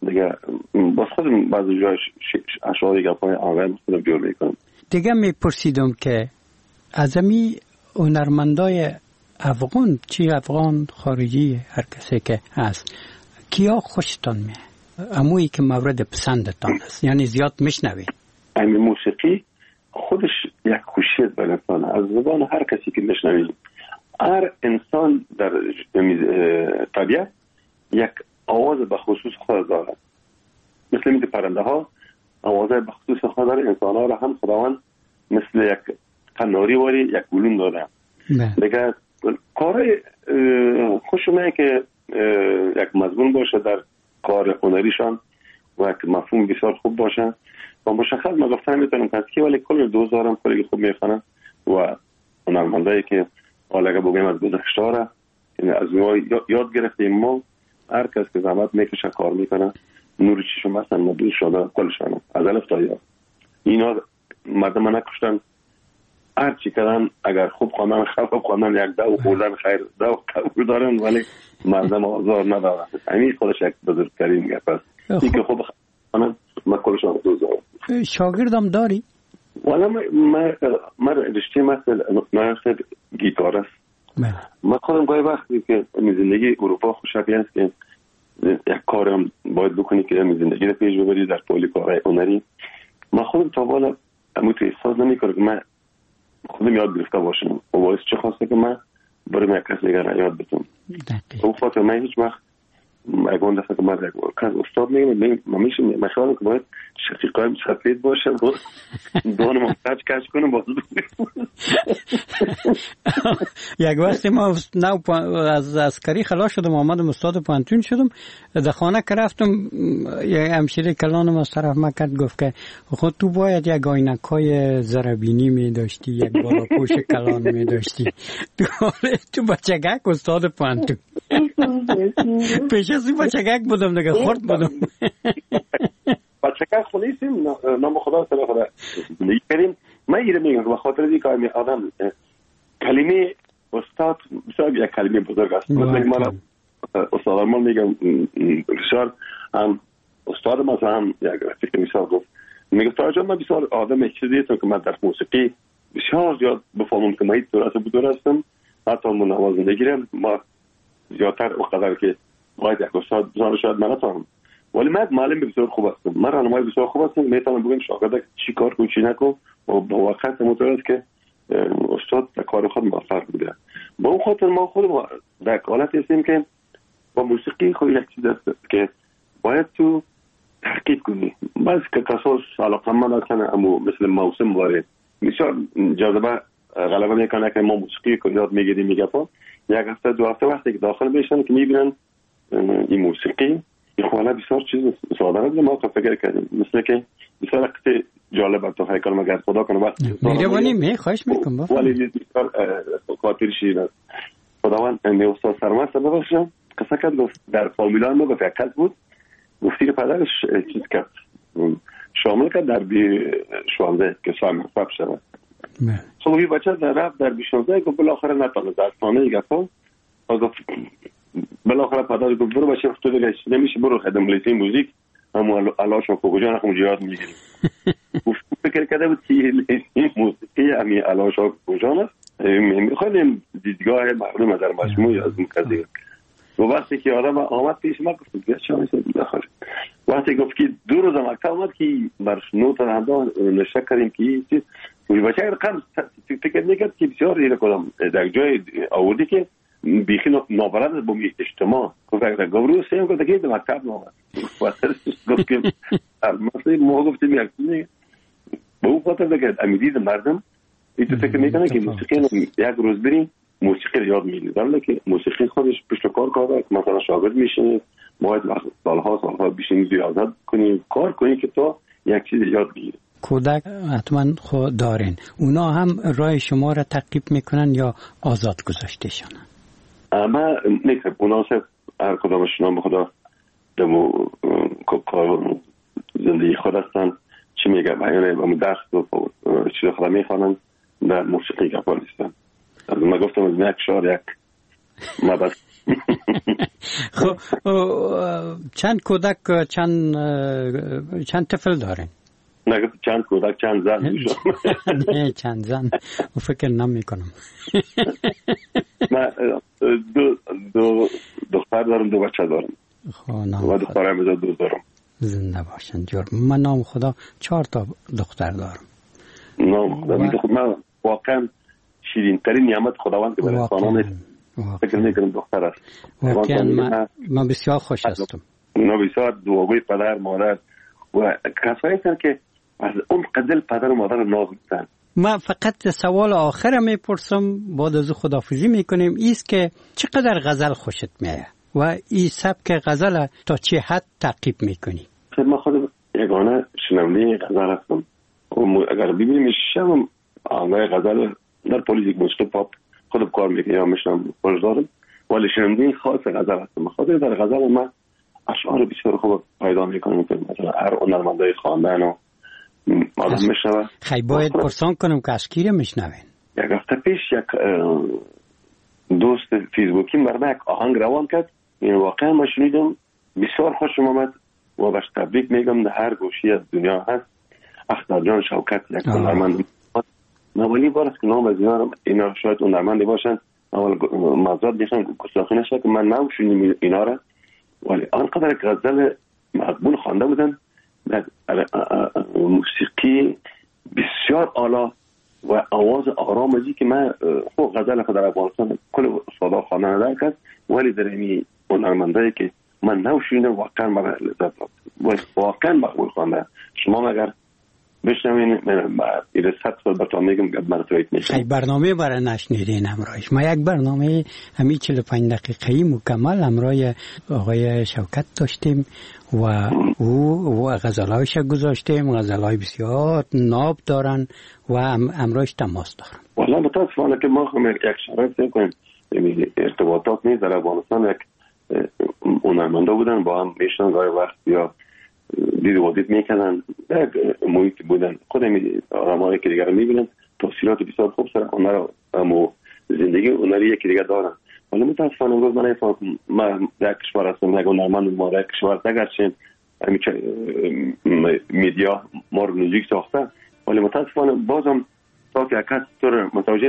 دیگه باز خودم بعضی جای اشعاری گپای آقای خودم جور میکنم. دیگه میپرسیدم که از امی هنرمندای افغان، چی افغان خارجی هر کسی که هست، کیا خوشتان میه؟ امویی که مورد پسندتان است، یعنی زیاد میشنوید؟ امی موسیقی خودش یک خوشیت برای انسان. از زبان هر کسی که میشنوید، هر انسان در طبیعت یک آواز به خصوص خود دارد. مثل این پرنده ها آواز به خصوص خود داره، انسان ها را هم خداوند مثل یک قناری واری یک گلون داره. دیگه کار خوشمه که یک مضمون باشه در کار هنریشان و یک مفهوم بسیار خوب باشه و مشخص ما گفتن میتونم که ولی کل دوزارم کلی خوب میخوانم و هنرمندایی که حالا بگیم از گذشته را از ما یاد گرفتیم. ما هر کس که زحمت میکشه کار میکنه نور چشم هستن مبیل شده کلشان از الف تا یا اینا مردم نکشتن، هر چی کردن اگر خوب خواندن خراب خواندن یک دو خوردن خیر دو قبول دارن ولی مردم آزار ندارن. همین خودش یک بزرگترین گپ است. این که خوب خواندن ما کلشان دوزار. شاگردم داری؟ والا ما رشته مثل گیتار است. ما خودم گاهی وقتی که زندگی اروپا خوشحالی است که یک کارم باید بکنی که زندگی رو پیش ببری در پولی کارهای هنری. من خودم تا بالا اموت احساس نمیکنم که من خودم یاد گرفته باشم و باعث چه خواسته که من برای یک کس دیگر یاد بتونم. اون خاطر من هیچ وقت اگه دفعه که من کس استاد میگم من میشه مخیالم که باید شقیقایم سفید باشه و دون محتاج کش کنم باز یک وقتی ما از عسکری خلاص شدم آمدم استاد پانتون شدم در خانه که رفتم یک همشیره کلانم از طرف ما کرد گفت که خود تو باید یک آینکای زربینی می داشتی، یک بالاپوش کلان می داشتی، تو بچگک استاد پانتون. پیش از این بچگک بودم دیگه خورد بودم. بچگک خونیستیم نام خدا سر خدا کریم. من ایره میگم به خاطر دیگه که آدم کلمه استاد بسیار یک کلمه بزرگ است. مثل ما استاد ما میگم بسیار هم استاد مثلا هم یک رفیق مثال گفت میگه تاجا من بسیار آدم چیزی هستم که من در موسیقی بسیار زیاد بفهمم که من هیچ درست بودور هستم حتی من نواز نگیرم ما زیادتر اقدر که باید یک استاد بزرگ شاید من نتانم ولی من معلم بسیار خوب هستم، من راهنمای بسیار خوب هستم، میتونم بگم شاگرد چی کار کن چی نکن و با وقت متوجه که استاد در کار خود موفق بوده. با اون خاطر ما خود در حالت هستیم که با موسیقی خود یک چیز است که باید تو تحقیق کنی. بعض که کساس علاقمند هستن اما مثل موسم وارد بسیار جاذبه غلبه میکنه که ما موسیقی که یاد میگیریم میگفا یک هفته دو هفته وقتی که داخل میشن که میبینن این موسیقی این خواهله بسیار چیز ساده است. ما فکر کردیم مثل که بسیار قطع جالب است. تو خیلی کلمه گر خدا کنه وقت میره خواهش میکنم ولی بسیار خاطر شیر است. خداوند می استاد سرمست ببخشم قصه کرد گفت در فامیلان ما گفت یک کس بود گفتی که پدرش چیز کرد شامل کرد در بی 16 که سال مصاب شد. خب این بچه در رفت در بی 16 گفت بالاخره نتانه در خانه گفت گفت بالاخره پدرش گفت برو بچه تو دیگه نمیشه برو خدمت لیسه موزیک اما علاشون کجا نخم جهاد میگیریم. گفت فکر کرده بود که این موسیقی همی علاشون کجا است میخوایم دیدگاه مردم در مجموعی از این قضیه. و وقتی که آدم آمد پیش ما گفت بیا چه میشه داخل وقتی گفت که دو روز مکتب آمد که بر نوت هم نشه کردیم که چیز بچه رقم فکر میکرد که بسیار ایره کدام در جای آوردی که بیخی نابرد با اجتماع گفت اگر گورو سیم گفت که مکتب نامد گفت که مثلا ما گفتیم یک با اون خاطر بگرد امیدید مردم این تو فکر میکنه که موسیقی یک روز بریم موسیقی رو یاد میگیرید ولی که موسیقی خودش پشت کار کرده مثلا شاگرد میشینید باید سالها بشینید ریاضت کنید کار کنید که تو یک چیز یاد بگیرید. کودک حتما خود دارین اونا هم راه شما را تعقیب میکنن یا آزاد گذاشتهشان؟ اما نیست اونا هر کدامشون به خدا دمو کار زندگی خود هستن چی میگم یعنی درس و چیز خدا میخوانن در موسیقی گپا نیستن. من گفتم از یک شعر یک ما بس. خب چند کودک چند طفل دارین؟ نه چند کودک چند زن. نه چند زن فکر نمی کنم. من دو دختر دارم، دو بچه دارم. و دخترم دو دارم. زنده باشن جور. من نام خدا 4 تا دختر دارم. نام خدا من واقعا شیرین ترین نعمت خداوند که برای انسانان فکر میکنم دختر است. واقعا من بسیار خوش هستم. من بسیار دعاگوی پدر مادر و کسایی هستند که از اون قدر پدر و مادر ناز میکنن. من فقط سوال آخر میپرسم بعد از خداحافظی میکنیم، ایست که چقدر غزل خوشت میاد و این سبک غزل تا چه حد تعقیب میکنی؟ من خود یگانه شنونده غزل هستم. اگر ببینیم شبم آنگاه غزل در پلیس موسیقی پاپ خودم کار میکنم یا میشنم خوش دارم، ولی شنونده خاص غزل هستم. خاطر در غزل من اشعار بسیار خوب پیدا میکنم که مثلا هر هنرمندای خواندن و آدم میشنوه. خیلی باید پرسان کنم که از کی رو میشنوین؟ یک هفته پیش یک دوست فیسبوکی مرده یک آهنگ روان کرد، این واقعا من شنیدم بسیار خوشم آمد و بهش تبریک میگم. در هر گوشی از دنیا هست. اخترجان شوکت یک هنرمند اولی بار است که نام از اینا شاید هنرمندی باشن. اول معذرت میخوام گستاخی نشه که من نمیشونم اینا را، ولی آنقدر غزل مقبول خوانده بودن، موسیقی بسیار اعلی و آواز آرامشی که من خوب غزل خود در افغانستان کل استادا خواننده نکرد، ولی در این هنرمندایی که من نمیشونم واقعا من لذت داد. واقعا مقبول خوانده. شما اگر بشنوین این رسالت رو براتون میگم مرتبط میشه. خیلی برنامه برای نشنیدین همراهش. ما یک برنامه همین 45 دقیقه‌ای مکمل همراه آقای شوکت داشتیم و او غزلایش گذاشتیم. غزلای بسیار ناب دارن و همراهش تماس دارن. والله متاسفانه که ما هم یک شرایط نکنیم ارتباطات نیست. در افغانستان یک هنرمنده بودن با هم میشن گاهی وقت یا دید و دید میکنن، یک محیط بودن خود آرامایی که دیگر میبینن، تفصیلات بسیار خوب سر هنر و زندگی هنری یکی دیگر دارن. ولی متاسفانه امروز من یک کشور هستم، یک هنرمند ما یک کشور اگرچه میدیا ما رو نزدیک ساخته، ولی متاسفانه بازم تا که کس طور متوجه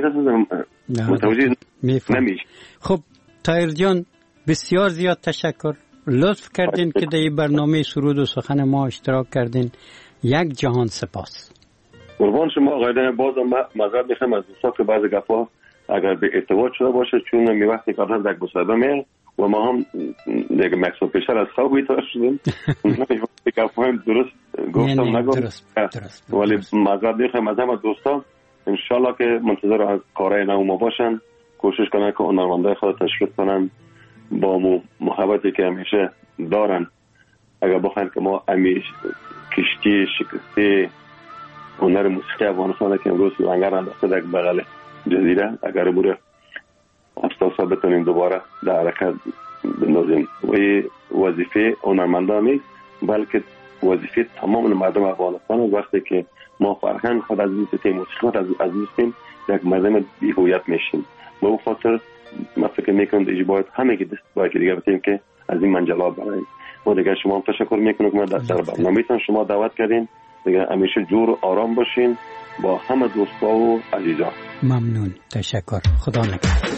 نمیشه. خب طاهر جان بسیار زیاد تشکر، لطف کردین که در این برنامه سرود و سخن ما اشتراک کردین. یک جهان سپاس. قربان شما آقای. بازم معذرت میخوام از دوستا که بعضی گپا اگر به ارتباط شده باشه، چون می وقتی کارها در مصاحبه میه و ما هم یک مکسو پیشتر از خواب بیدار شدیم. گپا هم درست گفتم نگفت، ولی معذرت میخوام از همه دوستا. ان شاء الله که منتظر کارهای نو ما باشن، کوشش کنن که هنرمندای خود تشویق کنن با محبتی که همیشه دارن. اگر بخواین که ما همیشه کشتی شکسته هنر موسیقی افغانستان که امروز لنگر انداخته در بغل جزیره، اگر بوده افسوسا بتونیم دوباره در حرکت بندازیم. و وظیفه هنرمندان نیست بلکه وظیفه تمام مردم افغانستان. وقتی که ما فرهنگ خود از موسیقی خود از دوستیم، یک مردم بی‌هویت میشیم. به اون خاطر من فکر میکنم دیگه باید همه که دست باید که دیگه بتیم که از این منجلات براییم. و دیگه شما هم تشکر میکنم که من در برنامه‌تون شما دعوت کردین. دیگه همیشه جور و آرام باشین با همه دوستا و عزیزان. ممنون، تشکر، خدا نگهدار.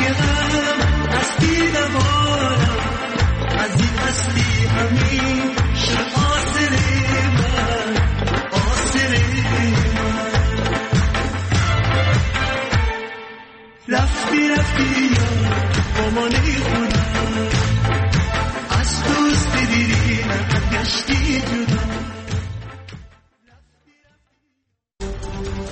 غم